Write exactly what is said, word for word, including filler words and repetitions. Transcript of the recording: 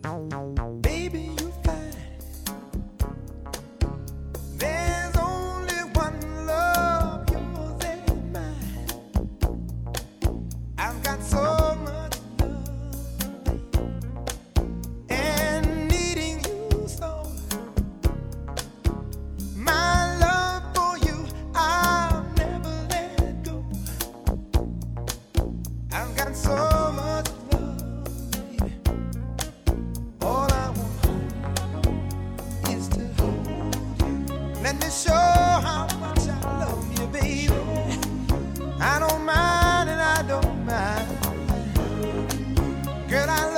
Baby, you're fine. There's only one love, yours and mine. I've got so much love and needing you so. My love for you, I'll never let go. I've got so much love, baby. All I want is to hold you. Let me show how much I love you, baby. I don't mind and I don't mind. Girl, I